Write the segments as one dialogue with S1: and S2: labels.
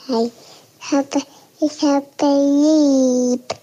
S1: Hey, ich habe lieb.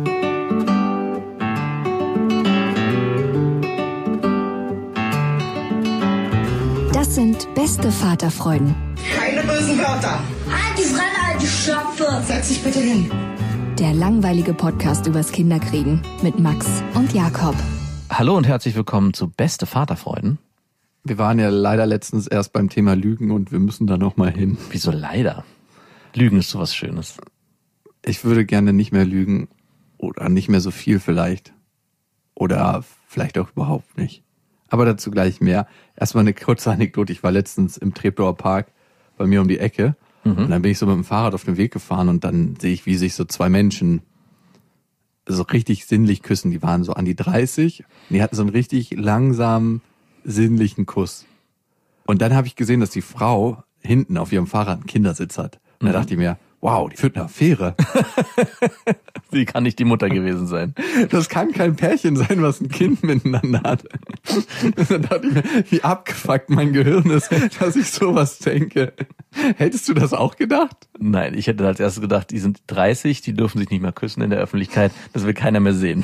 S2: Das sind beste Vaterfreuden.
S3: Keine bösen Wörter.
S4: Halt die Fremde, alte Schöpfe.
S3: Setz dich bitte hin.
S2: Der langweilige Podcast übers Kinderkriegen mit Max und Jakob.
S5: Hallo und herzlich willkommen zu Beste Vaterfreuden.
S6: Wir waren ja leider letztens erst beim Thema Lügen und wir müssen da nochmal hin.
S5: Wieso leider? Lügen ist sowas Schönes.
S6: Ich würde gerne nicht mehr lügen oder nicht mehr so viel vielleicht. Oder vielleicht auch überhaupt nicht. Aber dazu gleich mehr. Erstmal eine kurze Anekdote. Ich war letztens im Treptower Park bei mir um die Ecke. Und dann bin ich so mit dem Fahrrad auf den Weg gefahren und dann sehe ich, wie sich so zwei Menschen so richtig sinnlich küssen. Die waren so an die 30 und die hatten so einen richtig langsamen, sinnlichen Kuss. Und dann habe ich gesehen, dass die Frau hinten auf ihrem Fahrrad einen Kindersitz hat. Und da dachte ich mir, wow, die führt eine Affäre.
S5: Sie kann nicht die Mutter gewesen sein.
S6: Das kann kein Pärchen sein, was ein Kind miteinander hat. Dann dachte ich mir, wie abgefuckt mein Gehirn ist, dass ich sowas denke. Hättest du das auch gedacht?
S5: Nein, ich hätte als erstes gedacht, die sind 30, die dürfen sich nicht mehr küssen in der Öffentlichkeit. Das will keiner mehr sehen.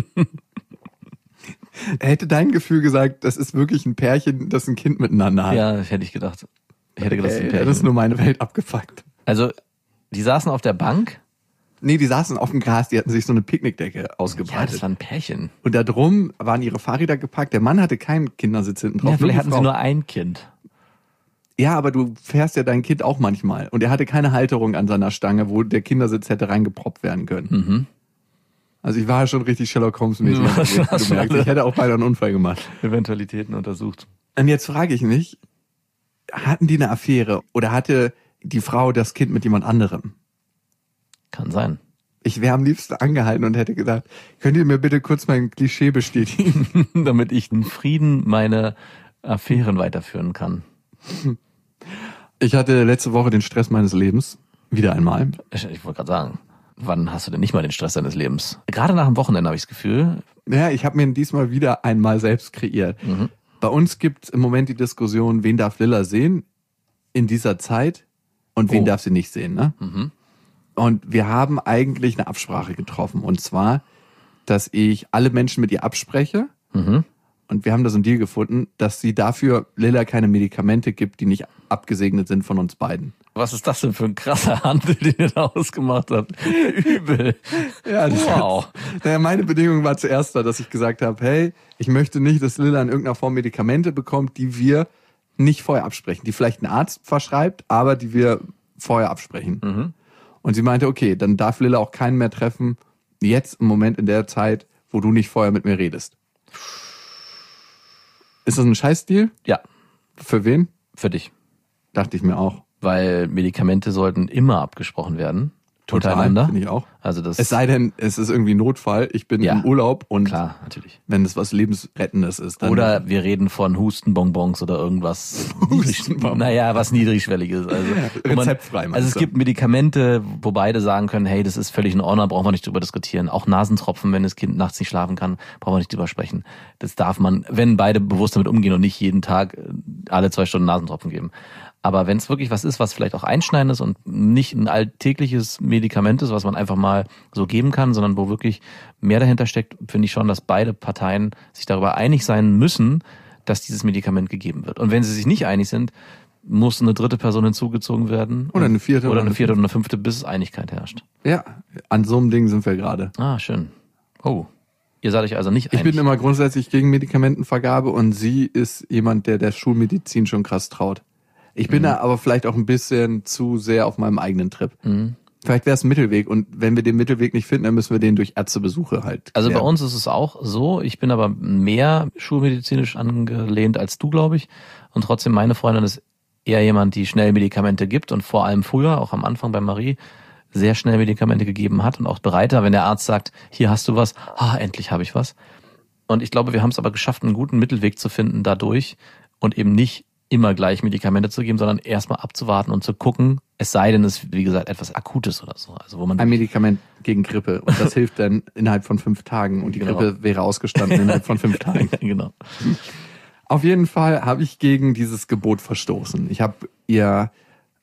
S6: Hätte dein Gefühl gesagt, das ist wirklich ein Pärchen, das ein Kind miteinander hat?
S5: Ja, hätte ich gedacht. Ich hätte gedacht, das ist ein
S6: Das ist
S5: Pärchen.
S6: nur meine Welt abgefuckt.
S5: Also, die saßen auf der Bank.
S6: Nee, die saßen auf dem Gras, die hatten sich so eine Picknickdecke
S5: Ja,
S6: ausgebreitet.
S5: das war ein Pärchen.
S6: Und da drum waren ihre Fahrräder geparkt. Der Mann hatte keinen Kindersitz hinten drauf.
S5: Ja, vielleicht
S6: die
S5: hatten sie
S6: Frau.
S5: nur ein Kind.
S6: Ja, aber du fährst ja dein Kind auch manchmal. Und er hatte keine Halterung an seiner Stange, wo der Kindersitz hätte reingeproppt werden können. Also ich war ja schon richtig Sherlock Holmes-mäßig.
S5: Du hast
S6: Du
S5: schon
S6: merkst,
S5: alle-
S6: ich hätte auch beinahe einen Unfall gemacht.
S5: Eventualitäten untersucht.
S6: Und jetzt frage ich mich, hatten die eine Affäre oder hatte die Frau das Kind mit jemand anderem?
S5: Kann sein.
S6: Ich wäre am liebsten angehalten und hätte gedacht, könnt ihr mir bitte kurz mein Klischee bestätigen?
S5: Damit ich in Frieden meine Affären weiterführen kann.
S6: Ich hatte letzte Woche den Stress meines Lebens. Wieder einmal.
S5: Ich wollte gerade sagen, wann hast du denn nicht mal den Stress deines Lebens? Gerade nach dem Wochenende habe ich das Gefühl.
S6: Ja, ich habe mir diesmal wieder einmal selbst kreiert. Bei uns gibt es im Moment die Diskussion, wen darf Lilla sehen in dieser Zeit und wen darf sie nicht sehen. Ne? Und wir haben eigentlich eine Absprache getroffen. Und zwar, dass ich alle Menschen mit ihr abspreche. Und wir haben da so einen Deal gefunden, dass sie dafür Lilla keine Medikamente gibt, die nicht abgesegnet sind von uns beiden.
S5: Was ist das denn für ein krasser Handel, den ihr da ausgemacht habt? Übel.
S6: Ja,
S5: Wow.
S6: Naja, meine Bedingung war zuerst da, dass ich gesagt habe, hey, ich möchte nicht, dass Lilla in irgendeiner Form Medikamente bekommt, die wir nicht vorher absprechen, die vielleicht ein Arzt verschreibt, aber die wir vorher absprechen. Und sie meinte, okay, dann darf Lilla auch keinen mehr treffen, jetzt im Moment in der Zeit, wo du nicht vorher mit mir redest. Ist das ein Scheißdeal?
S5: Ja,
S6: Für wen?
S5: für dich.
S6: Dachte ich mir auch.
S5: Weil Medikamente sollten immer abgesprochen werden. Untereinander.
S6: Finde ich auch.
S5: Also das.
S6: Es sei denn, es ist irgendwie Notfall, ich bin
S5: Ja.
S6: im Urlaub und
S5: Klar, natürlich.
S6: wenn es was Lebensrettendes ist, dann...
S5: Oder wir reden von Hustenbonbons oder irgendwas.
S6: Hustenbonbons.
S5: Naja, was niedrigschwelliges. Also, wo man-
S6: rezeptfrei, meinst
S5: Also es
S6: du?
S5: gibt Medikamente, wo beide sagen können, hey, das ist völlig in Ordnung, brauchen wir nicht drüber diskutieren. Auch Nasentropfen, wenn das Kind nachts nicht schlafen kann, brauchen wir nicht drüber sprechen. Das darf man, wenn beide bewusst damit umgehen und nicht jeden Tag alle 2 Stunden Nasentropfen geben. Aber wenn es wirklich was ist, was vielleicht auch einschneidend ist und nicht ein alltägliches Medikament ist, was man einfach mal so geben kann, sondern wo wirklich mehr dahinter steckt, finde ich schon, dass beide Parteien sich darüber einig sein müssen, dass dieses Medikament gegeben wird. Und wenn sie sich nicht einig sind, muss eine dritte Person hinzugezogen werden.
S6: Oder eine vierte
S5: Oder
S6: oder
S5: eine
S6: eine
S5: vierte oder eine fünfte, bis Einigkeit herrscht.
S6: Ja, an so einem Ding sind wir gerade.
S5: Ah, schön. Oh. Ihr seid euch also nicht
S6: Ich
S5: einig.
S6: bin immer grundsätzlich gegen Medikamentenvergabe und sie ist jemand, der Schulmedizin schon krass traut. Ich bin da aber vielleicht auch ein bisschen zu sehr auf meinem eigenen Trip. Vielleicht wäre es ein Mittelweg und wenn wir den Mittelweg nicht finden, dann müssen wir den durch Ärztebesuche halt
S5: Also bei
S6: klären.
S5: uns ist es auch so, ich bin aber mehr schulmedizinisch angelehnt als du, glaube ich. Und trotzdem, meine Freundin ist eher jemand, die schnell Medikamente gibt und vor allem früher, auch am Anfang bei Marie, sehr schnell Medikamente gegeben hat und auch bereiter, wenn der Arzt sagt, hier hast du was, endlich habe ich was. Und ich glaube, wir haben es aber geschafft, einen guten Mittelweg zu finden dadurch und eben nicht immer gleich Medikamente zu geben, sondern erstmal abzuwarten und zu gucken, es sei denn, es ist, wie gesagt, etwas Akutes oder so. Also wo man
S6: Ein Medikament gegen Grippe und das hilft dann innerhalb von 5 Tagen und die
S5: Genau.
S6: Grippe wäre ausgestanden innerhalb von 5 Tagen.
S5: genau.
S6: Auf jeden Fall habe ich gegen dieses Gebot verstoßen. Ich habe ihr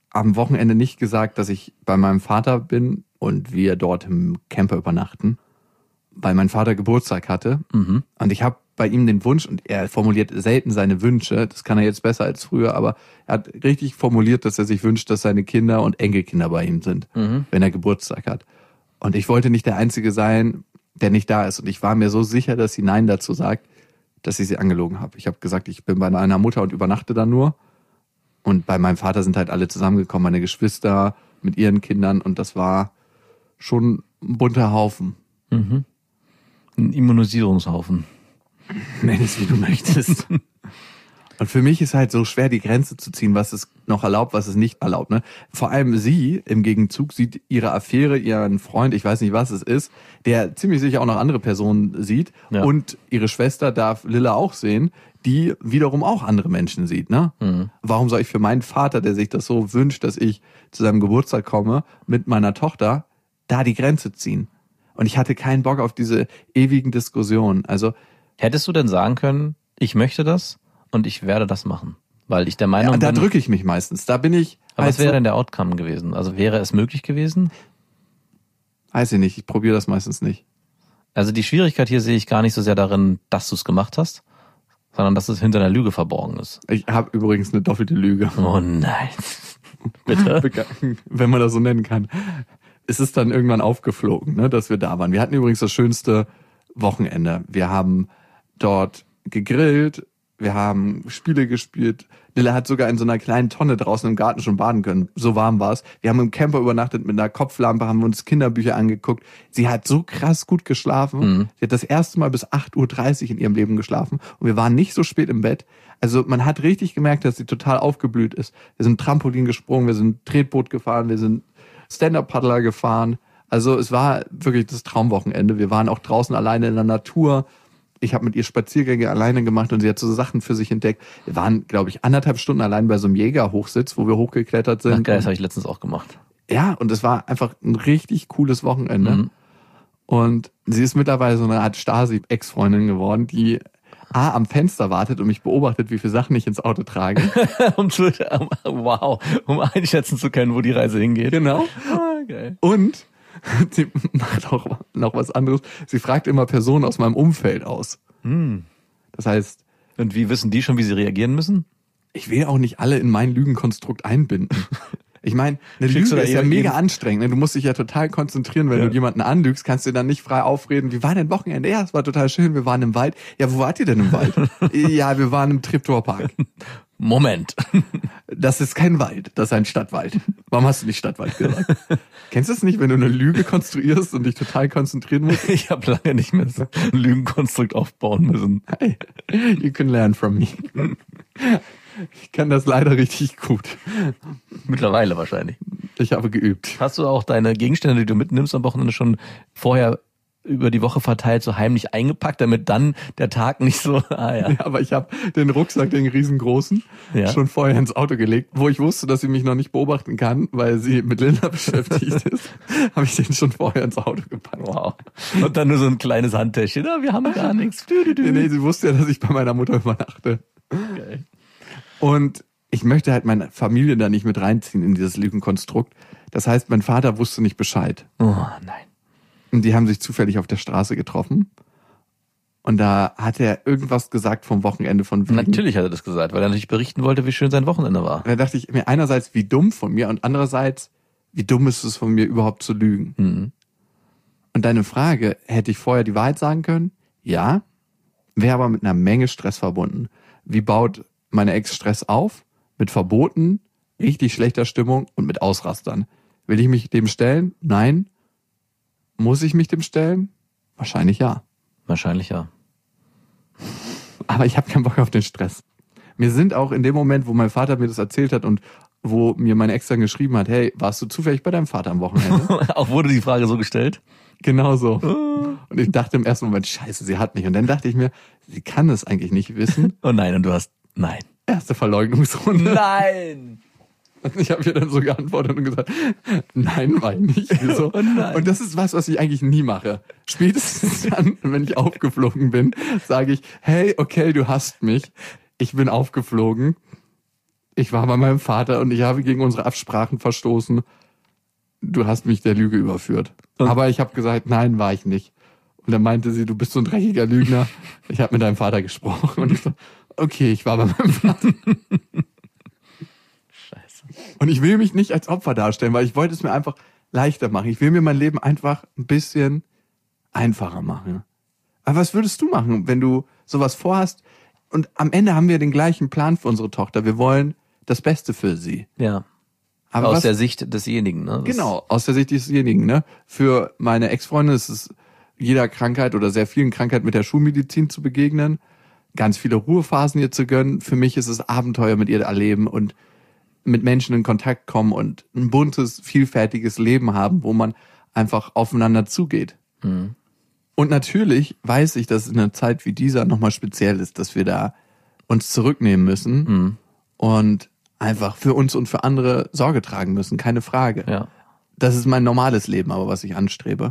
S6: am Wochenende nicht gesagt, dass ich bei meinem Vater bin und wir dort im Camper übernachten, weil mein Vater Geburtstag hatte.
S5: Mhm.
S6: Und ich habe bei ihm den Wunsch, und er formuliert selten seine Wünsche, das kann er jetzt besser als früher, aber er hat richtig formuliert, dass er sich wünscht, dass seine Kinder und Enkelkinder bei ihm sind, wenn er Geburtstag hat. Und ich wollte nicht der Einzige sein, der nicht da ist. Und ich war mir so sicher, dass sie Nein dazu sagt, dass ich sie angelogen habe. Ich habe gesagt, ich bin bei meiner Mutter und übernachte da nur. Und bei meinem Vater sind halt alle zusammengekommen, meine Geschwister mit ihren Kindern. Und das war schon ein bunter Haufen.
S5: Mhm. Ein Immunisierungshaufen.
S6: Nenn es, wie du möchtest. Und für mich ist halt so schwer, die Grenze zu ziehen, was ist noch erlaubt, was ist nicht erlaubt. Ne? Vor allem sie im Gegenzug sieht ihre Affäre, ihren Freund, ich weiß nicht, was es ist, der ziemlich sicher auch noch andere Personen sieht. Ja. Und ihre Schwester darf Lilla auch sehen, die wiederum auch andere Menschen sieht. Ne? Mhm. Warum soll ich für meinen Vater, der sich das so wünscht, dass ich zu seinem Geburtstag komme, mit meiner Tochter, da die Grenze ziehen? Und ich hatte keinen Bock auf diese ewigen Diskussionen. Also
S5: hättest du denn sagen können, ich möchte das? Und ich werde das machen, weil ich der Meinung bin...
S6: Da drücke ich mich meistens, da bin ich...
S5: Aber was wäre denn der Outcome gewesen? Also wäre es möglich gewesen?
S6: Weiß ich nicht, ich probiere das meistens nicht.
S5: Also die Schwierigkeit hier sehe ich gar nicht so sehr darin, dass du es gemacht hast, sondern dass es hinter einer Lüge verborgen ist.
S6: Ich habe übrigens eine doppelte Lüge.
S5: Oh nein. Bitte?
S6: Wenn man das so nennen kann. Es ist dann irgendwann aufgeflogen, ne, dass wir da waren. Wir hatten übrigens das schönste Wochenende. Wir haben dort gegrillt, wir haben Spiele gespielt. Lilla hat sogar in so einer kleinen Tonne draußen im Garten schon baden können. So warm war es. Wir haben im Camper übernachtet mit einer Kopflampe, haben uns Kinderbücher angeguckt. Sie hat so krass gut geschlafen. Mhm. Sie hat das erste Mal bis 8:30 Uhr in ihrem Leben geschlafen. Und wir waren nicht so spät im Bett. Also man hat richtig gemerkt, dass sie total aufgeblüht ist. Wir sind Trampolin gesprungen, wir sind Tretboot gefahren, wir sind Stand-Up-Paddler gefahren. Also es war wirklich das Traumwochenende. Wir waren auch draußen alleine in der Natur. Ich habe mit ihr Spaziergänge alleine gemacht und sie hat so Sachen für sich entdeckt. Wir waren, glaube ich, 1,5 Stunden allein bei so einem Jägerhochsitz, wo wir hochgeklettert sind.
S5: Ach geil, das habe ich letztens auch gemacht.
S6: Ja, und es war einfach ein richtig cooles Wochenende. Mhm. Und sie ist mittlerweile so eine Art Stasi-Ex-Freundin geworden, die am Fenster wartet und mich beobachtet, wie viele Sachen ich ins Auto trage.
S5: um einschätzen zu können, wo die Reise hingeht.
S6: Genau. Geil. Und sie macht auch noch was anderes. Sie fragt immer Personen aus meinem Umfeld aus.
S5: Hm.
S6: Das heißt...
S5: Und wie wissen die schon, wie sie reagieren müssen?
S6: Ich will auch nicht alle in mein Lügenkonstrukt einbinden. Ich meine, eine Lüge ist ja mega anstrengend. Ne? Du musst dich ja total konzentrieren, wenn du jemanden anlügst, kannst du dann nicht frei aufreden. Wie war denn Wochenende? Ja, es war total schön, wir waren im Wald. Ja, wo wart ihr denn im Wald? Ja, wir waren im Treptower-Park.
S5: Moment.
S6: Das ist kein Wald, das ist ein Stadtwald. Warum hast du nicht Stadtwald gesagt? Kennst du es nicht, wenn du eine Lüge konstruierst und dich total konzentrieren musst?
S5: Ich habe lange nicht mehr so ein Lügenkonstrukt aufbauen müssen.
S6: Hey, you can learn from me. Ich kann das leider richtig gut.
S5: Mittlerweile wahrscheinlich.
S6: Ich habe geübt.
S5: Hast du auch deine Gegenstände, die du mitnimmst am Wochenende, schon vorher über die Woche verteilt, so heimlich eingepackt, damit dann der Tag nicht so... Ja,
S6: aber ich habe den Rucksack, den riesengroßen, schon vorher ins Auto gelegt, wo ich wusste, dass sie mich noch nicht beobachten kann, weil sie mit Linda beschäftigt ist, habe ich den schon vorher ins Auto gepackt.
S5: Wow. Und dann nur so ein kleines Handtäschchen, wir haben gar nichts.
S6: Nee, sie wusste ja, dass ich bei meiner Mutter übernachte.
S5: Geil.
S6: Und ich möchte halt meine Familie da nicht mit reinziehen in dieses Lügenkonstrukt. Das heißt, mein Vater wusste nicht Bescheid.
S5: Oh nein.
S6: Und die haben sich zufällig auf der Straße getroffen. Und da hat er irgendwas gesagt vom Wochenende von wegen.
S5: Natürlich hat er das gesagt, weil er natürlich berichten wollte, wie schön sein Wochenende war.
S6: Und da dachte ich mir einerseits, wie dumm von mir und andererseits, wie dumm ist es von mir überhaupt zu lügen.
S5: Mhm.
S6: Und deine Frage, hätte ich vorher die Wahrheit sagen können? Ja. Wäre aber mit einer Menge Stress verbunden. Wie baut meine Ex Stress auf? Mit Verboten, richtig schlechter Stimmung und mit Ausrastern. Will ich mich dem stellen? Nein. Muss ich mich dem stellen? Wahrscheinlich ja.
S5: Wahrscheinlich ja.
S6: Aber ich habe keinen Bock auf den Stress. Mir sind auch in dem Moment, wo mein Vater mir das erzählt hat und wo mir meine Ex dann geschrieben hat, hey, warst du zufällig bei deinem Vater am Wochenende?
S5: Auch wurde die Frage so gestellt?
S6: Genau so. Und ich dachte im ersten Moment, scheiße, sie hat mich. Und dann dachte ich mir, sie kann es eigentlich nicht wissen.
S5: Oh nein, und du hast, nein.
S6: Erste Verleugnungsrunde.
S5: Nein!
S6: Und ich habe ihr dann so geantwortet und gesagt, nein, war ich nicht. Wieso?
S5: Oh nein.
S6: Und das ist was ich eigentlich nie mache. Spätestens dann, wenn ich aufgeflogen bin, sage ich, hey, okay, du hasst mich. Ich bin aufgeflogen. ich war bei meinem Vater und ich habe gegen unsere Absprachen verstoßen. Du hast mich der Lüge überführt. Aber ich habe gesagt, nein, war ich nicht. Und dann meinte sie, du bist so ein dreckiger Lügner. Ich habe mit deinem Vater gesprochen. Und ich so, okay, ich war bei meinem Vater.
S5: Scheiße.
S6: Und ich will mich nicht als Opfer darstellen, weil ich wollte es mir einfach leichter machen. Ich will mir mein Leben einfach ein bisschen einfacher machen. Aber was würdest du machen, wenn du sowas vorhast? Und am Ende haben wir den gleichen Plan für unsere Tochter. Wir wollen das Beste für sie.
S5: Ja.
S6: Aber
S5: aus der Sicht desjenigen, ne?
S6: Genau, aus der Sicht desjenigen, ne? Für meine Ex-Freundin ist es jeder Krankheit oder sehr vielen Krankheiten mit der Schulmedizin zu begegnen, ganz viele Ruhephasen ihr zu gönnen. Für mich ist es Abenteuer mit ihr erleben und mit Menschen in Kontakt kommen und ein buntes, vielfältiges Leben haben, wo man einfach aufeinander zugeht.
S5: Mhm.
S6: Und natürlich weiß ich, dass in einer Zeit wie dieser nochmal speziell ist, dass wir da uns zurücknehmen müssen und einfach für uns und für andere Sorge tragen müssen, keine Frage.
S5: Ja.
S6: Das ist mein normales Leben, aber was ich anstrebe.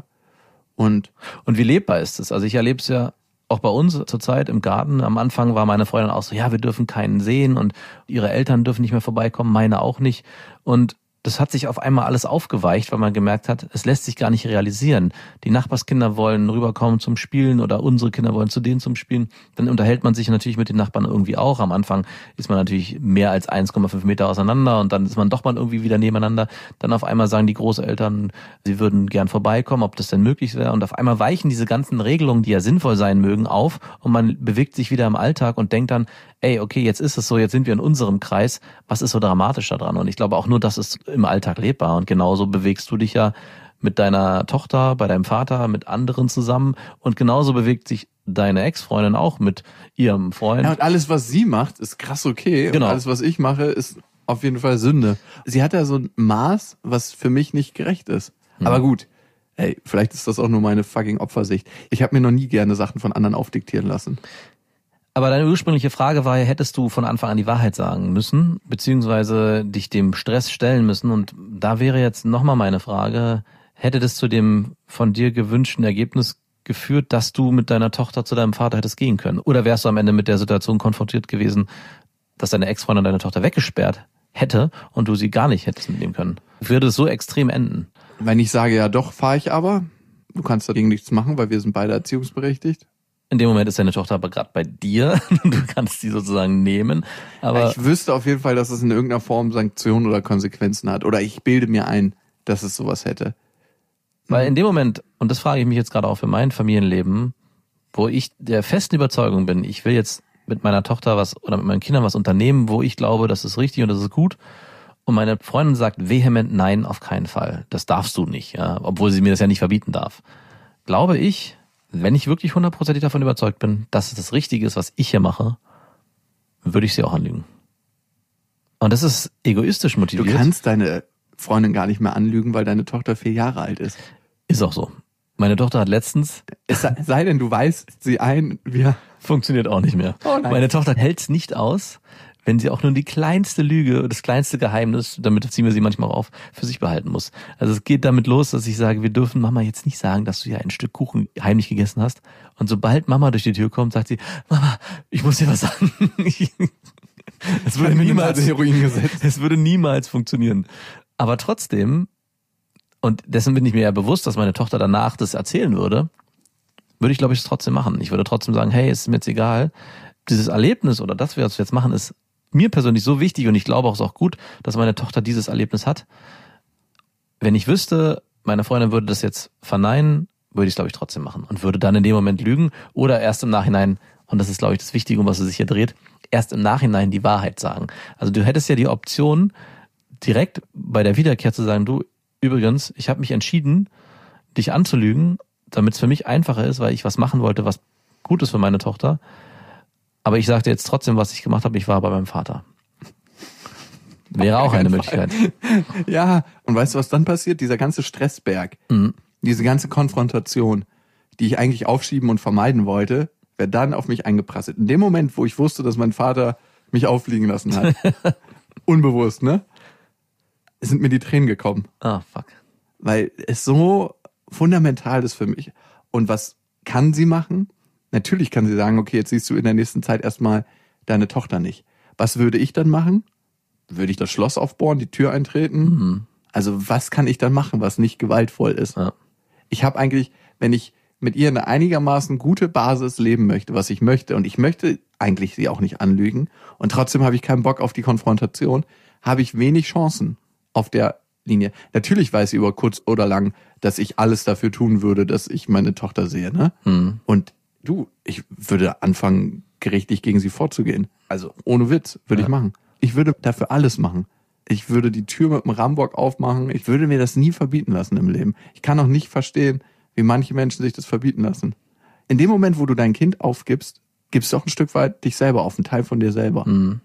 S6: Und
S5: wie lebbar ist es? Also ich erlebe es ja auch bei uns zurzeit im Garten. Am Anfang war meine Freundin auch so, ja, wir dürfen keinen sehen und ihre Eltern dürfen nicht mehr vorbeikommen, meine auch nicht. Und das hat sich auf einmal alles aufgeweicht, weil man gemerkt hat, es lässt sich gar nicht realisieren. Die Nachbarskinder wollen rüberkommen zum Spielen oder unsere Kinder wollen zu denen zum Spielen. Dann unterhält man sich natürlich mit den Nachbarn irgendwie auch. Am Anfang ist man natürlich mehr als 1,5 Meter auseinander und dann ist man doch mal irgendwie wieder nebeneinander. Dann auf einmal sagen die Großeltern, sie würden gern vorbeikommen, ob das denn möglich wäre. Und auf einmal weichen diese ganzen Regelungen, die ja sinnvoll sein mögen, auf und man bewegt sich wieder im Alltag und denkt dann, ey, okay, jetzt ist es so, jetzt sind wir in unserem Kreis. Was ist so dramatisch daran? Und ich glaube auch nur, das ist im Alltag lebbar. Und genauso bewegst du dich ja mit deiner Tochter, bei deinem Vater, mit anderen zusammen. Und genauso bewegt sich deine Ex-Freundin auch mit ihrem Freund.
S6: Ja, und alles, was sie macht, ist krass okay.
S5: Genau.
S6: Und alles, was ich mache, ist auf jeden Fall Sünde. Sie hat ja so ein Maß, was für mich nicht gerecht ist. Aber gut, ey, vielleicht ist das auch nur meine fucking Opfersicht. Ich habe mir noch nie gerne Sachen von anderen aufdiktieren lassen.
S5: Aber deine ursprüngliche Frage war ja, hättest du von Anfang an die Wahrheit sagen müssen, beziehungsweise dich dem Stress stellen müssen. Und da wäre jetzt nochmal meine Frage, hätte das zu dem von dir gewünschten Ergebnis geführt, dass du mit deiner Tochter zu deinem Vater hättest gehen können? Oder wärst du am Ende mit der Situation konfrontiert gewesen, dass deine Ex-Freundin deine Tochter weggesperrt hätte und du sie gar nicht hättest mitnehmen können? Würde es so extrem enden?
S6: Wenn ich sage, ja doch, fahre ich aber, du kannst dagegen nichts machen, weil wir sind beide erziehungsberechtigt.
S5: In dem Moment ist deine Tochter aber gerade bei dir. Du kannst sie sozusagen nehmen. Aber
S6: ich wüsste auf jeden Fall, dass es in irgendeiner Form Sanktionen oder Konsequenzen hat. Oder ich bilde mir ein, dass es sowas hätte.
S5: Weil in dem Moment, und das frage ich mich jetzt gerade auch für mein Familienleben, wo ich der festen Überzeugung bin, ich will jetzt mit meiner Tochter was oder mit meinen Kindern was unternehmen, wo ich glaube, das ist richtig und das ist gut. Und meine Freundin sagt vehement, nein, auf keinen Fall. Das darfst du nicht, ja, obwohl sie mir das ja nicht verbieten darf. Glaube ich, wenn ich wirklich 100% davon überzeugt bin, dass es das Richtige ist, was ich hier mache, würde ich sie auch anlügen. Und das ist egoistisch motiviert.
S6: Du kannst deine Freundin gar nicht mehr anlügen, weil deine Tochter 4 Jahre alt ist.
S5: Ist auch so. Meine Tochter hat letztens...
S6: Es sei denn, du weißt sie ein,
S5: Funktioniert auch nicht mehr.
S6: Oh nein.
S5: Meine Tochter hält es nicht aus, wenn sie auch nur die kleinste Lüge, das kleinste Geheimnis, damit ziehen wir sie manchmal auf, für sich behalten muss. Also es geht damit los, dass ich sage, wir dürfen Mama jetzt nicht sagen, dass du ja ein Stück Kuchen heimlich gegessen hast. Und sobald Mama durch die Tür kommt, sagt sie, Mama, ich muss dir was sagen. Es würde niemals funktionieren. Aber trotzdem, und dessen bin ich mir ja bewusst, dass meine Tochter danach das erzählen würde ich, glaube ich, es trotzdem machen. Ich würde trotzdem sagen, hey, ist mir jetzt egal. Dieses Erlebnis oder das, was wir jetzt machen, ist mir persönlich so wichtig und ich glaube auch, es ist auch gut, dass meine Tochter dieses Erlebnis hat. Wenn ich wüsste, meine Freundin würde das jetzt verneinen, würde ich es, glaube ich, trotzdem machen und würde dann in dem Moment lügen oder erst im Nachhinein, und das ist, glaube ich, das Wichtige, um was es sich hier dreht, erst im Nachhinein die Wahrheit sagen. Also du hättest ja die Option, direkt bei der Wiederkehr zu sagen, du, übrigens, ich habe mich entschieden, dich anzulügen, damit es für mich einfacher ist, weil ich was machen wollte, was gut ist für meine Tochter. Aber ich sagte jetzt trotzdem, was ich gemacht habe, ich war bei meinem Vater. Wäre auch eine Möglichkeit.
S6: Ja, und weißt du, was dann passiert? Dieser ganze Stressberg, diese ganze Konfrontation, die ich eigentlich aufschieben und vermeiden wollte, wäre dann auf mich eingeprasselt. In dem Moment, wo ich wusste, dass mein Vater mich auffliegen lassen hat, unbewusst, ne, sind mir die Tränen gekommen.
S5: Ah, fuck.
S6: Weil es so fundamental ist für mich. Und was kann sie machen? Natürlich kann sie sagen, okay, jetzt siehst du in der nächsten Zeit erstmal deine Tochter nicht. Was würde ich dann machen? Würde ich das Schloss aufbohren, die Tür eintreten? Also was kann ich dann machen, was nicht gewaltvoll ist?
S5: Ja.
S6: Ich habe eigentlich, wenn ich mit ihr eine einigermaßen gute Basis leben möchte, was ich möchte, und ich möchte eigentlich sie auch nicht anlügen, und trotzdem habe ich keinen Bock auf die Konfrontation, habe ich wenig Chancen auf der Linie. Natürlich weiß sie über kurz oder lang, dass ich alles dafür tun würde, dass ich meine Tochter sehe, ne? Und ich würde anfangen, gerichtlich gegen sie vorzugehen. Also ohne Witz würde ich machen. Ich würde dafür alles machen. Ich würde die Tür mit dem Rambock aufmachen. Ich würde mir das nie verbieten lassen im Leben. Ich kann auch nicht verstehen, wie manche Menschen sich das verbieten lassen. In dem Moment, wo du dein Kind aufgibst, gibst du auch ein Stück weit dich selber auf, einen Teil von dir selber.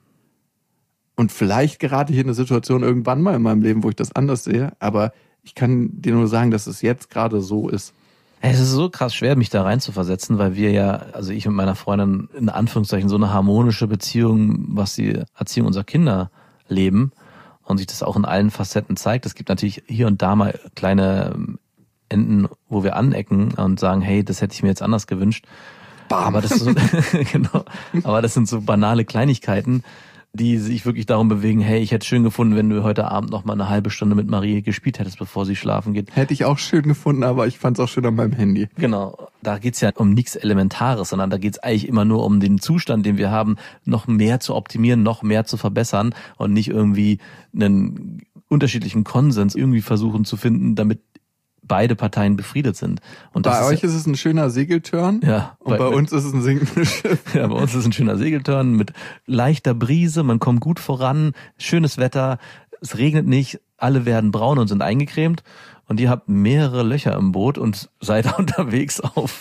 S6: Und vielleicht gerate ich in eine Situation irgendwann mal in meinem Leben, wo ich das anders sehe, aber ich kann dir nur sagen, dass es jetzt gerade so ist.
S5: Es ist so krass schwer, mich da rein zu versetzen, weil wir ja, also ich und meiner Freundin in Anführungszeichen so eine harmonische Beziehung, was die Erziehung unserer Kinder leben und sich das auch in allen Facetten zeigt. Es gibt natürlich hier und da mal kleine Enden, wo wir anecken und sagen, hey, das hätte ich mir jetzt anders gewünscht.
S6: Bam.
S5: Aber das ist so, genau. Aber das sind so banale Kleinigkeiten, die sich wirklich darum bewegen, hey, ich hätte es schön gefunden, wenn du heute Abend noch mal eine halbe Stunde mit Marie gespielt hättest, bevor sie schlafen geht.
S6: Hätte ich auch schön gefunden, aber ich fand es auch schön an meinem Handy.
S5: Genau, da geht's ja um nichts Elementares, sondern da geht's eigentlich immer nur um den Zustand, den wir haben, noch mehr zu optimieren, noch mehr zu verbessern und nicht irgendwie einen unterschiedlichen Konsens irgendwie versuchen zu finden, damit beide Parteien befriedet sind. Und das
S6: bei euch ist es ein schöner Segeltörn,
S5: ja,
S6: und bei uns ist es ein sinkendes Schiff.
S5: Ja, bei uns ist es ein schöner Segeltörn mit leichter Brise, man kommt gut voran, schönes Wetter, es regnet nicht, alle werden braun und sind eingecremt und ihr habt mehrere Löcher im Boot und seid unterwegs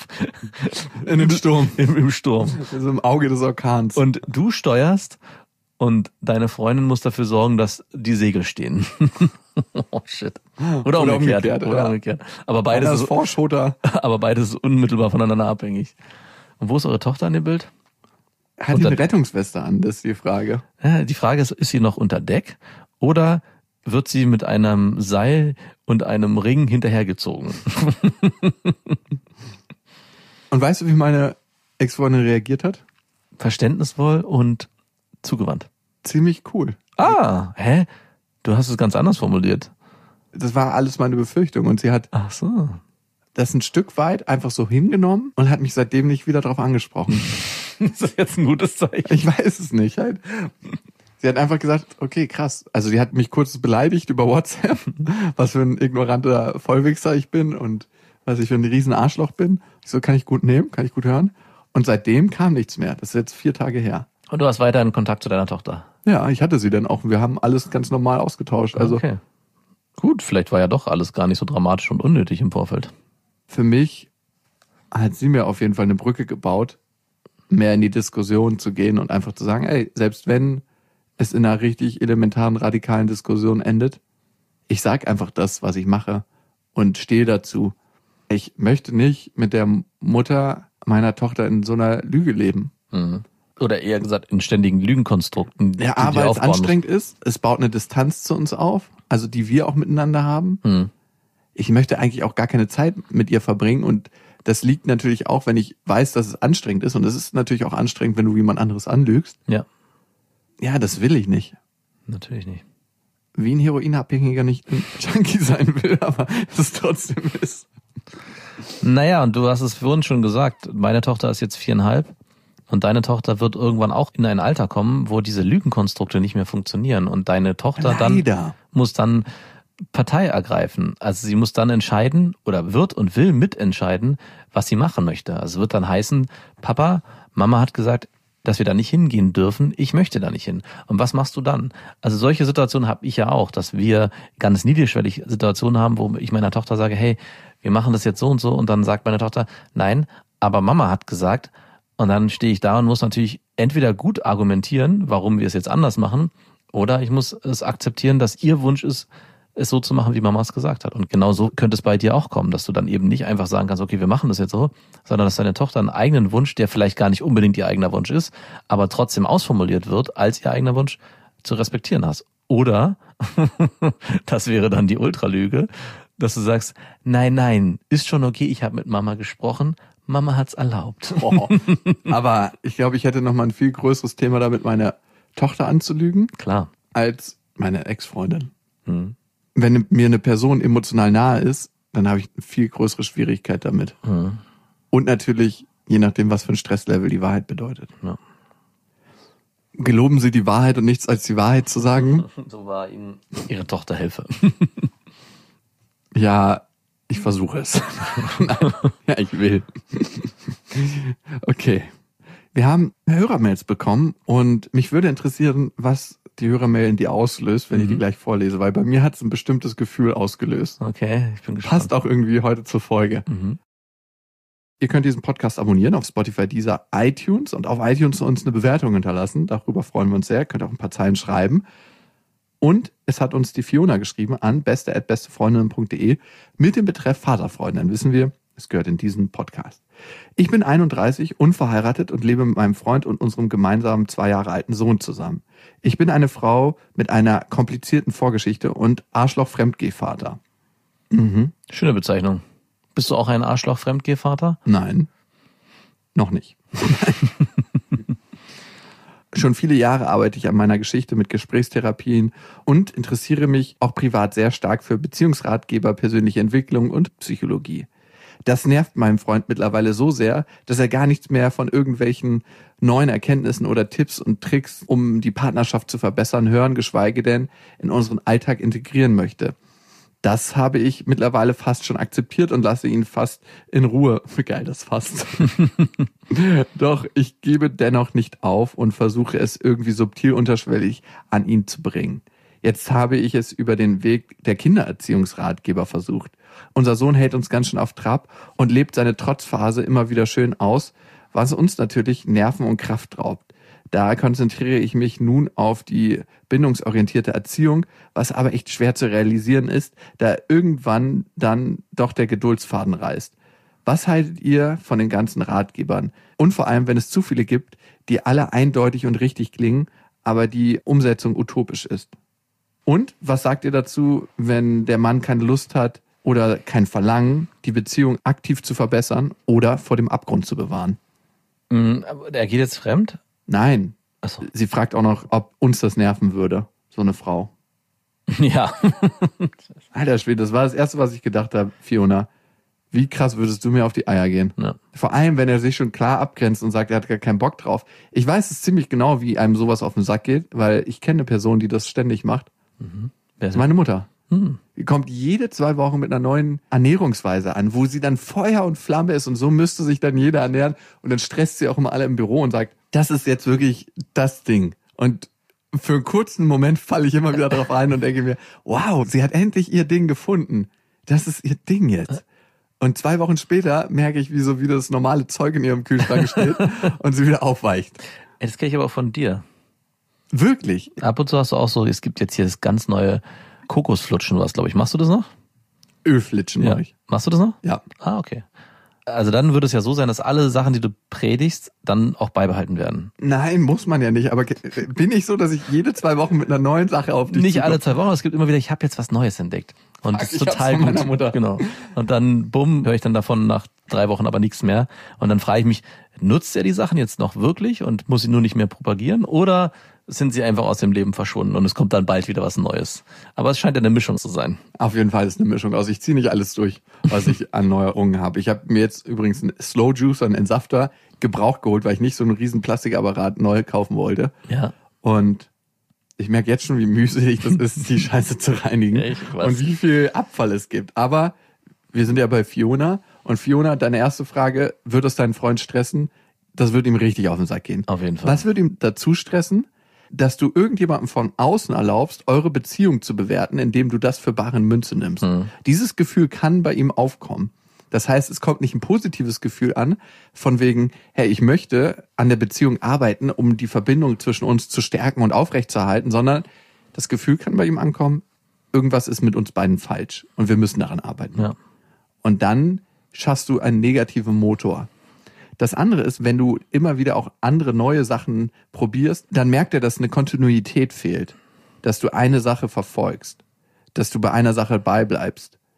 S6: In dem Sturm.
S5: Im Sturm.
S6: Also im Auge des Orkans.
S5: Und du steuerst und deine Freundin muss dafür sorgen, dass die Segel stehen. Oh shit. Oder umgekehrt.
S6: Ja.
S5: Umgekehrt. Aber beides ist unmittelbar voneinander abhängig. Und wo ist eure Tochter in dem Bild?
S6: Hat die eine Rettungsweste an? Das ist die Frage.
S5: Ja, die Frage ist sie noch unter Deck oder wird sie mit einem Seil und einem Ring hinterhergezogen?
S6: Und weißt du, wie meine Ex-Freundin reagiert hat?
S5: Verständnisvoll und zugewandt.
S6: Ziemlich cool.
S5: Hä? Du hast es ganz anders formuliert.
S6: Das war alles meine Befürchtung und sie hat
S5: Ach so.
S6: das ein Stück weit einfach so hingenommen und hat mich seitdem nicht wieder drauf angesprochen.
S5: Ist das jetzt ein gutes Zeichen?
S6: Ich weiß es nicht. Halt. Sie hat einfach gesagt, okay, krass. Also sie hat mich kurz beleidigt über WhatsApp, was für ein ignoranter Vollwichser ich bin und was ich für ein riesen Arschloch bin. Ich so, kann ich gut nehmen, kann ich gut hören. Und seitdem kam nichts mehr. Das ist jetzt 4 Tage her.
S5: Und du hast weiterhin Kontakt zu deiner Tochter?
S6: Ja, ich hatte sie dann auch. Wir haben alles ganz normal ausgetauscht. Also
S5: okay. Gut, vielleicht war ja doch alles gar nicht so dramatisch und unnötig im Vorfeld.
S6: Für mich hat sie mir auf jeden Fall eine Brücke gebaut, mehr in die Diskussion zu gehen und einfach zu sagen, ey, selbst wenn es in einer richtig elementaren, radikalen Diskussion endet, ich sag einfach das, was ich mache und stehe dazu. Ich möchte nicht mit der Mutter meiner Tochter in so einer Lüge leben.
S5: Mhm. Oder eher gesagt in ständigen Lügenkonstrukten.
S6: Ja, aber weil es anstrengend ist, es baut eine Distanz zu uns auf, also die wir auch miteinander haben.
S5: Mhm.
S6: Ich möchte eigentlich auch gar keine Zeit mit ihr verbringen und das liegt natürlich auch, wenn ich weiß, dass es anstrengend ist und es ist natürlich auch anstrengend, wenn du jemand anderes anlügst.
S5: Ja.
S6: Ja, das will ich nicht.
S5: Natürlich nicht.
S6: Wie ein Heroinabhängiger nicht ein Junkie sein will, aber es trotzdem ist.
S5: Naja, und du hast es vorhin schon gesagt, meine Tochter ist jetzt 4,5 und deine Tochter wird irgendwann auch in ein Alter kommen, wo diese Lügenkonstrukte nicht mehr funktionieren und deine Tochter muss dann Partei ergreifen. Also sie muss dann entscheiden oder wird und will mitentscheiden, was sie machen möchte. Also es wird dann heißen, Papa, Mama hat gesagt, dass wir da nicht hingehen dürfen, ich möchte da nicht hin. Und was machst du dann? Also solche Situationen habe ich ja auch, dass wir ganz niedrigschwellig Situationen haben, wo ich meiner Tochter sage, hey, wir machen das jetzt so und dann sagt meine Tochter, nein, aber Mama hat gesagt, und dann stehe ich da und muss natürlich entweder gut argumentieren, warum wir es jetzt anders machen, oder ich muss es akzeptieren, dass ihr Wunsch ist, es so zu machen, wie Mama es gesagt hat. Und genau so könnte es bei dir auch kommen, dass du dann eben nicht einfach sagen kannst, okay, wir machen das jetzt so, sondern dass deine Tochter einen eigenen Wunsch, der vielleicht gar nicht unbedingt ihr eigener Wunsch ist, aber trotzdem ausformuliert wird, als ihr eigener Wunsch zu respektieren hast. Oder, das wäre dann die Ultralüge, dass du sagst, nein, ist schon okay, ich habe mit Mama gesprochen, Mama hat's erlaubt.
S6: Oh. Aber ich glaube, ich hätte noch mal ein viel größeres Thema damit, meine Tochter anzulügen.
S5: Klar.
S6: als meine Ex-Freundin. Wenn mir eine Person emotional nahe ist, dann habe ich eine viel größere Schwierigkeit damit. Und natürlich, je nachdem, was für ein Stresslevel die Wahrheit bedeutet.
S5: Ja.
S6: Geloben Sie die Wahrheit und nichts als die Wahrheit zu sagen?
S5: So war Ihnen Ihre Tochter Hilfe.
S6: Ja, ich versuche es. Ja, ich will. Okay. Wir haben Hörermails bekommen und mich würde interessieren, was die Hörermail in dir auslöst, wenn ich die gleich vorlese, weil bei mir hat es ein bestimmtes Gefühl ausgelöst.
S5: Okay, ich bin gespannt.
S6: Passt auch irgendwie heute zur Folge. Ihr könnt diesen Podcast abonnieren auf Spotify, Deezer, iTunes und auf iTunes uns eine Bewertung hinterlassen. Darüber freuen wir uns sehr. Könnt auch ein paar Zeilen schreiben. Und es hat uns die Fiona geschrieben an beste@bestefreundinnen.de mit dem Betreff Vaterfreundin. Dann wissen wir, es gehört in diesen Podcast. Ich bin 31, unverheiratet und lebe mit meinem Freund und unserem gemeinsamen 2 Jahre alten Sohn zusammen. Ich bin eine Frau mit einer komplizierten Vorgeschichte und Arschloch-Fremdgehvater.
S5: Schöne Bezeichnung. Bist du auch ein Arschloch-Fremdgehvater?
S6: Nein, noch nicht. Schon viele Jahre arbeite ich an meiner Geschichte mit Gesprächstherapien und interessiere mich auch privat sehr stark für Beziehungsratgeber, persönliche Entwicklung und Psychologie. Das nervt meinem Freund mittlerweile so sehr, dass er gar nichts mehr von irgendwelchen neuen Erkenntnissen oder Tipps und Tricks, um die Partnerschaft zu verbessern, hören, geschweige denn in unseren Alltag integrieren möchte. Das habe ich mittlerweile fast schon akzeptiert und lasse ihn fast in Ruhe. Wie geil das fast. Doch ich gebe dennoch nicht auf und versuche es irgendwie subtil unterschwellig an ihn zu bringen. Jetzt habe ich es über den Weg der Kindererziehungsratgeber versucht. Unser Sohn hält uns ganz schön auf Trab und lebt seine Trotzphase immer wieder schön aus, was uns natürlich Nerven und Kraft raubt. Da konzentriere ich mich nun auf die bindungsorientierte Erziehung, was aber echt schwer zu realisieren ist, da irgendwann dann doch der Geduldsfaden reißt. Was haltet ihr von den ganzen Ratgebern? Und vor allem, wenn es zu viele gibt, die alle eindeutig und richtig klingen, aber die Umsetzung utopisch ist. Und was sagt ihr dazu, wenn der Mann keine Lust hat oder kein Verlangen, die Beziehung aktiv zu verbessern oder vor dem Abgrund zu bewahren?
S5: Er geht jetzt fremd?
S6: Nein.
S5: Ach so.
S6: Sie fragt auch noch, ob uns das nerven würde, so eine Frau.
S5: Ja.
S6: Alter Schwede, das war das Erste, was ich gedacht habe, Fiona. Wie krass würdest du mir auf die Eier gehen? Ja. Vor allem, wenn er sich schon klar abgrenzt und sagt, er hat gar keinen Bock drauf. Ich weiß es ziemlich genau, wie einem sowas auf den Sack geht, weil ich kenne eine Person, die das ständig macht. Das ist meine Mutter. Die kommt jede 2 Wochen mit einer neuen Ernährungsweise an, wo sie dann Feuer und Flamme ist und so müsste sich dann jeder ernähren und dann stresst sie auch immer alle im Büro und sagt, das ist jetzt wirklich das Ding. Und für einen kurzen Moment falle ich immer wieder drauf ein und denke mir, wow, sie hat endlich ihr Ding gefunden. Das ist ihr Ding jetzt. Und 2 Wochen später merke ich, wie so wieder das normale Zeug in ihrem Kühlschrank steht und sie wieder aufweicht.
S5: Das kenne ich aber auch von dir.
S6: Wirklich?
S5: Ab und zu hast du auch so, es gibt jetzt hier das ganz neue Kokosflutschen, was glaube ich. Machst du das noch?
S6: Ölflitschen mache ich.
S5: Machst du das noch?
S6: Ja.
S5: Ah, okay. Also dann würde es ja so sein, dass alle Sachen, die du predigst, dann auch beibehalten werden.
S6: Nein, muss man ja nicht. Aber bin ich so, dass ich jede 2 Wochen mit einer neuen Sache auf dich
S5: Nicht
S6: zukomme?
S5: alle 2 Wochen, aber es gibt immer wieder, ich habe jetzt was Neues entdeckt. Und das ist total
S6: von
S5: gut.
S6: meiner Mutter.
S5: Genau. Und dann, bumm, höre ich dann davon nach 3 Wochen aber nichts mehr. Und dann frage ich mich, nutzt er die Sachen jetzt noch wirklich und muss sie nur nicht mehr propagieren? Oder sind sie einfach aus dem Leben verschwunden und es kommt dann bald wieder was Neues? Aber es scheint ja eine Mischung zu sein.
S6: Auf jeden Fall ist eine Mischung aus. Ich ziehe nicht alles durch, was ich an Neuerungen habe. Ich habe mir jetzt übrigens einen Slow Juicer, einen Entsafter, gebraucht geholt, weil ich nicht so einen riesen Plastikapparat neu kaufen wollte.
S5: Ja.
S6: Und ich merke jetzt schon, wie mühselig das ist, die Scheiße zu reinigen.
S5: Ja, ich weiß.
S6: Und wie viel Abfall es gibt. Aber wir sind ja bei Fiona. Und Fiona, deine erste Frage, wird es deinen Freund stressen? Das wird ihm richtig auf den Sack gehen.
S5: Auf jeden Fall.
S6: Was wird ihm dazu stressen? Dass du irgendjemandem von außen erlaubst, eure Beziehung zu bewerten, indem du das für bare Münze nimmst. Dieses Gefühl kann bei ihm aufkommen. Das heißt, es kommt nicht ein positives Gefühl an, von wegen, hey, ich möchte an der Beziehung arbeiten, um die Verbindung zwischen uns zu stärken und aufrechtzuerhalten, sondern das Gefühl kann bei ihm ankommen, irgendwas ist mit uns beiden falsch und wir müssen daran arbeiten.
S5: Ja.
S6: Und dann schaffst du einen negativen Motor. Das andere ist, wenn du immer wieder auch andere neue Sachen probierst, dann merkt er, dass eine Kontinuität fehlt. Dass du eine Sache verfolgst. Dass du bei einer Sache beibleibst.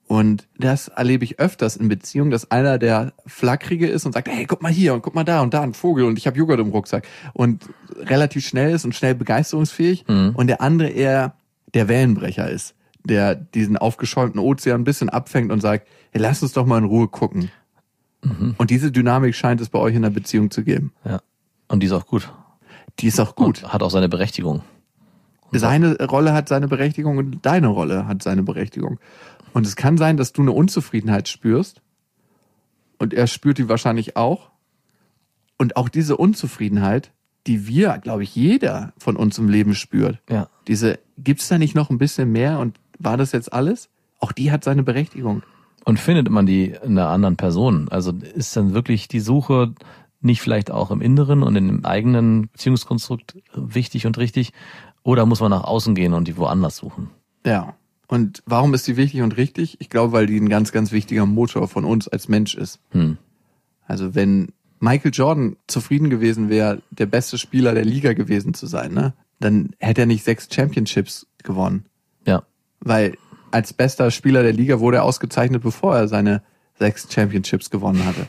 S6: Und das erlebe ich öfters in Beziehungen, dass einer der Flackrige ist und sagt, hey, guck mal hier und guck mal da und da ein Vogel und ich habe Joghurt im Rucksack und relativ schnell ist und schnell begeisterungsfähig und der andere eher der Wellenbrecher ist, der diesen aufgeschäumten Ozean ein bisschen abfängt und sagt, hey, lass uns doch mal in Ruhe gucken. Und diese Dynamik scheint es bei euch in der Beziehung zu geben.
S5: Ja. Und die ist auch gut.
S6: Die ist auch gut.
S5: Und hat auch seine Berechtigung.
S6: Seine Rolle hat seine Berechtigung und deine Rolle hat seine Berechtigung. Und es kann sein, dass du eine Unzufriedenheit spürst und er spürt die wahrscheinlich auch. Und auch diese Unzufriedenheit, die wir, glaube ich, jeder von uns im Leben spürt.
S5: Ja.
S6: Gibt's da nicht noch ein bisschen mehr und war das jetzt alles? Auch die hat seine Berechtigung.
S5: Und findet man die in einer anderen Person? Also ist dann wirklich die Suche nicht vielleicht auch im Inneren und in dem eigenen Beziehungskonstrukt wichtig und richtig? Oder muss man nach außen gehen und die woanders suchen?
S6: Ja. Und warum ist die wichtig und richtig? Ich glaube, weil die ein ganz, ganz wichtiger Motor von uns als Mensch ist. Also wenn Michael Jordan zufrieden gewesen wäre, der beste Spieler der Liga gewesen zu sein, ne, dann hätte er nicht 6 Championships gewonnen.
S5: Ja.
S6: Weil als bester Spieler der Liga wurde er ausgezeichnet, bevor er seine 6 Championships gewonnen hatte.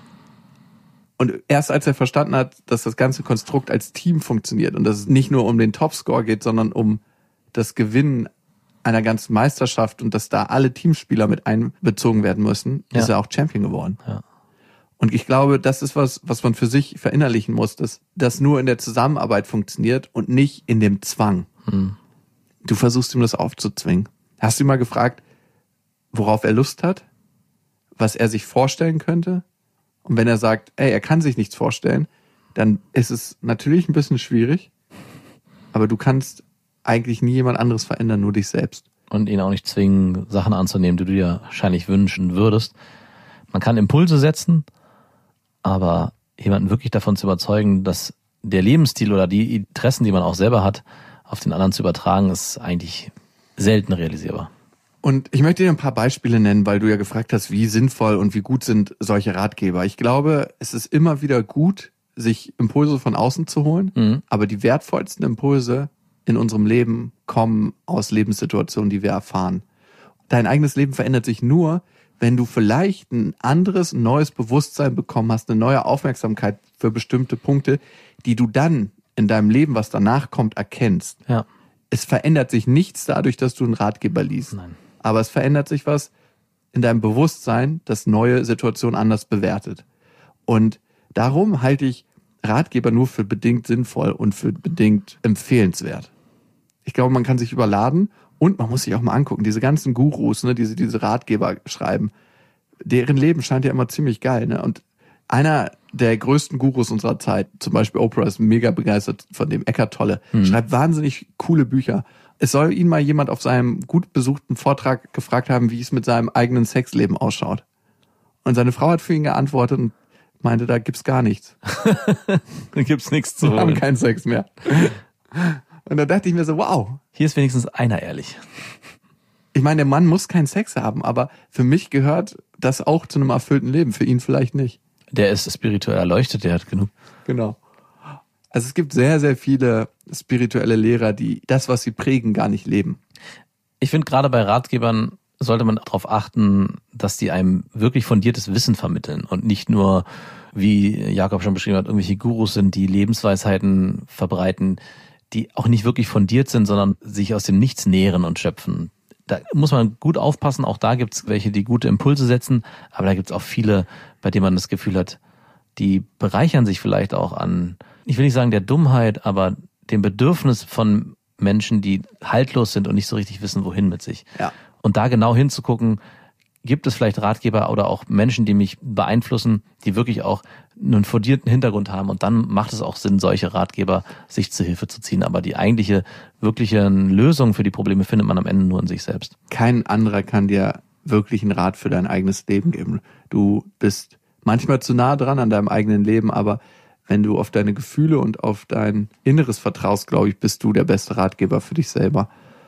S6: Und erst als er verstanden hat, dass das ganze Konstrukt als Team funktioniert und dass es nicht nur um den Topscore geht, sondern um das Gewinnen einer ganzen Meisterschaft und dass da alle Teamspieler mit einbezogen werden müssen, ist er auch Champion geworden.
S5: Ja.
S6: Und ich glaube, das ist was man für sich verinnerlichen muss, dass das nur in der Zusammenarbeit funktioniert und nicht in dem Zwang. Du versuchst ihm das aufzuzwingen. Hast du ihn mal gefragt, worauf er Lust hat? Was er sich vorstellen könnte? Und wenn er sagt, ey, er kann sich nichts vorstellen, dann ist es natürlich ein bisschen schwierig, aber du kannst eigentlich nie jemand anderes verändern, nur dich selbst.
S5: Und ihn auch nicht zwingen, Sachen anzunehmen, die du dir wahrscheinlich wünschen würdest. Man kann Impulse setzen, aber jemanden wirklich davon zu überzeugen, dass der Lebensstil oder die Interessen, die man auch selber hat, auf den anderen zu übertragen, ist eigentlich selten realisierbar.
S6: Und ich möchte dir ein paar Beispiele nennen, weil du ja gefragt hast, wie sinnvoll und wie gut sind solche Ratgeber. Ich glaube, es ist immer wieder gut, sich Impulse von außen zu holen, aber die wertvollsten Impulse in unserem Leben kommen aus Lebenssituationen, die wir erfahren. Dein eigenes Leben verändert sich nur, wenn du vielleicht ein anderes, neues Bewusstsein bekommen hast, eine neue Aufmerksamkeit für bestimmte Punkte, die du dann in deinem Leben, was danach kommt, erkennst.
S5: Ja.
S6: Es verändert sich nichts dadurch, dass du einen Ratgeber liest.
S5: Nein.
S6: Aber es verändert sich was in deinem Bewusstsein, das neue Situationen anders bewertet. Und darum halte ich Ratgeber nur für bedingt sinnvoll und für bedingt empfehlenswert. Ich glaube, man kann sich überladen und man muss sich auch mal angucken, diese ganzen Gurus, ne, diese Ratgeber schreiben, deren Leben scheint ja immer ziemlich geil, ne? Und einer der größten Gurus unserer Zeit, zum Beispiel Oprah, ist mega begeistert von dem Eckhart Tolle, schreibt wahnsinnig coole Bücher. Es soll ihn mal jemand auf seinem gut besuchten Vortrag gefragt haben, wie es mit seinem eigenen Sexleben ausschaut. Und seine Frau hat für ihn geantwortet und meinte, da gibt's gar nichts.
S5: Da gibt's nichts zu holen.
S6: Wir haben keinen Sex mehr. Und da dachte ich mir so, wow.
S5: Hier ist wenigstens einer ehrlich.
S6: Ich meine, der Mann muss keinen Sex haben, aber für mich gehört das auch zu einem erfüllten Leben, für ihn vielleicht nicht.
S5: Der ist spirituell erleuchtet, der hat genug.
S6: Genau. Also es gibt sehr, sehr viele spirituelle Lehrer, die das, was sie prägen, gar nicht leben.
S5: Ich finde, gerade bei Ratgebern sollte man darauf achten, dass die einem wirklich fundiertes Wissen vermitteln und nicht nur, wie Jakob schon beschrieben hat, irgendwelche Gurus sind, die Lebensweisheiten verbreiten, die auch nicht wirklich fundiert sind, sondern sich aus dem Nichts nähren und schöpfen. Da muss man gut aufpassen. Auch da gibt es welche, die gute Impulse setzen, aber da gibt es auch viele, bei denen man das Gefühl hat, die bereichern sich vielleicht auch an, ich will nicht sagen der Dummheit, aber dem Bedürfnis von Menschen, die haltlos sind und nicht so richtig wissen, wohin mit sich.
S6: Ja.
S5: Und da genau hinzugucken, gibt es vielleicht Ratgeber oder auch Menschen, die mich beeinflussen, die wirklich auch einen fundierten Hintergrund haben. Und dann macht es auch Sinn, solche Ratgeber sich zu Hilfe zu ziehen. Aber die eigentliche, wirkliche Lösung für die Probleme findet man am Ende nur in sich selbst.
S6: Kein anderer kann dir wirklich einen Rat für dein eigenes Leben geben. Du bist manchmal zu nah dran an deinem eigenen Leben, aber wenn du auf deine Gefühle und auf dein Inneres vertraust, glaube ich, bist du der beste Ratgeber für dich selber.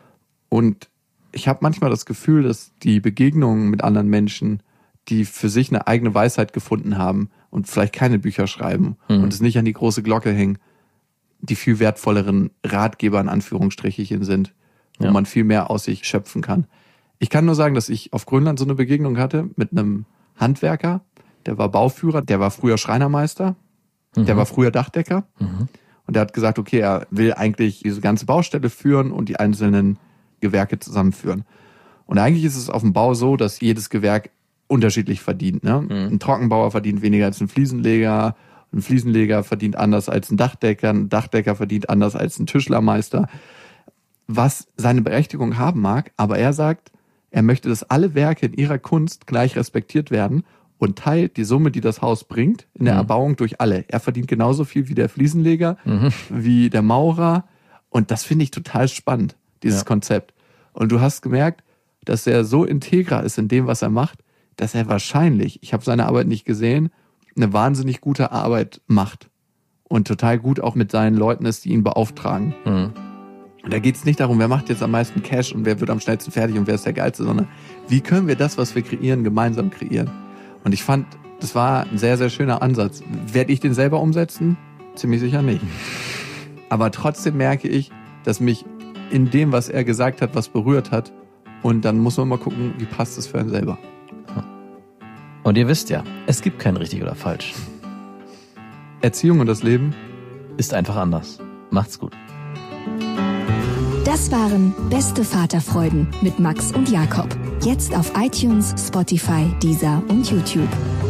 S6: Und ich habe manchmal das Gefühl, dass die Begegnungen mit anderen Menschen, die für sich eine eigene Weisheit gefunden haben und vielleicht keine Bücher schreiben und es nicht an die große Glocke hängen, die viel wertvolleren Ratgeber in Anführungsstrichen sind, wo man viel mehr aus sich schöpfen kann. Ich kann nur sagen, dass ich auf Grönland so eine Begegnung hatte mit einem Handwerker, der war Bauführer, der war früher Schreinermeister, der war früher Dachdecker und der hat gesagt, okay, er will eigentlich diese ganze Baustelle führen und die einzelnen Gewerke zusammenführen. Und eigentlich ist es auf dem Bau so, dass jedes Gewerk unterschiedlich verdient. Ne? Ein Trockenbauer verdient weniger als ein Fliesenleger verdient anders als ein Dachdecker verdient anders als ein Tischlermeister, was seine Berechtigung haben mag, aber er sagt, er möchte, dass alle Werke in ihrer Kunst gleich respektiert werden und teilt die Summe, die das Haus bringt, in der Erbauung durch alle. Er verdient genauso viel wie der Fliesenleger, wie der Maurer. Und das finde ich total spannend, dieses Konzept. Und du hast gemerkt, dass er so integer ist in dem, was er macht, dass er wahrscheinlich, ich habe seine Arbeit nicht gesehen, eine wahnsinnig gute Arbeit macht. Und total gut auch mit seinen Leuten ist, die ihn beauftragen. Und da geht es nicht darum, wer macht jetzt am meisten Cash und wer wird am schnellsten fertig und wer ist der Geilste, sondern wie können wir das, was wir kreieren, gemeinsam kreieren. Und ich fand, das war ein sehr, sehr schöner Ansatz. Werde ich den selber umsetzen? Ziemlich sicher nicht. Aber trotzdem merke ich, dass mich in dem, was er gesagt hat, was berührt hat. Und dann muss man mal gucken, wie passt es für einen selber.
S5: Und ihr wisst ja, es gibt kein richtig oder falsch.
S6: Erziehung und das Leben
S5: Ist einfach anders. Macht's gut.
S2: Das waren Beste Vaterfreuden mit Max und Jakob. Jetzt auf iTunes, Spotify, Deezer und YouTube.